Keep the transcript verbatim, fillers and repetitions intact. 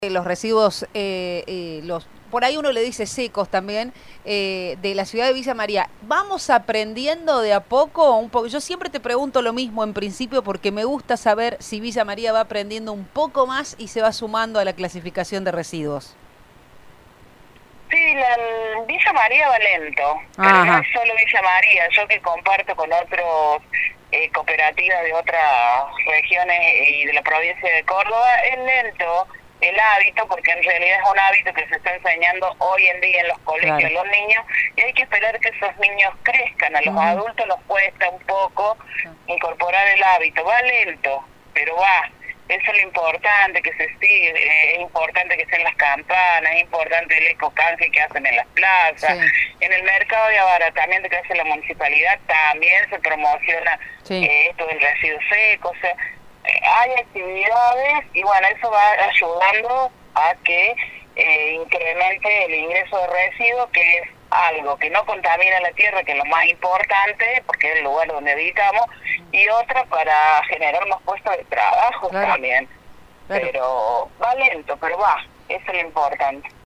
Los residuos, eh, eh, los por ahí uno le dice secos también, eh, de la ciudad de Villa María. ¿Vamos aprendiendo de a poco? Un poco. Yo siempre te pregunto lo mismo en principio porque me gusta saber si Villa María va aprendiendo un poco más y se va sumando a la clasificación de residuos. Sí, la, Villa María va lento, pero no Ajá. es solo Villa María. Yo que comparto con otros eh, cooperativas de otras regiones y de la provincia de Córdoba, es lento el hábito, porque en realidad es un hábito que se está enseñando hoy en día en los colegios Claro. a los niños, y hay que esperar que esos niños crezcan. A los Ujú. adultos nos cuesta un poco incorporar el hábito, va lento, pero va. Eso es lo importante, que se sigue, eh, es importante que estén las campanas, es importante el ecocanje que hacen en las plazas, Sí, en el mercado de abaratamiento que hace la municipalidad también se promociona sí. eh, esto del residuo seco, o sea, eh, hay actividades y bueno, eso va ayudando a que eh, incremente el ingreso de residuos, que es algo que no contamina la tierra, que es lo más importante, porque es el lugar donde habitamos, y otra para generar más puestos de trabajo Claro, también. claro. Pero va lento, pero va, eso es lo importante.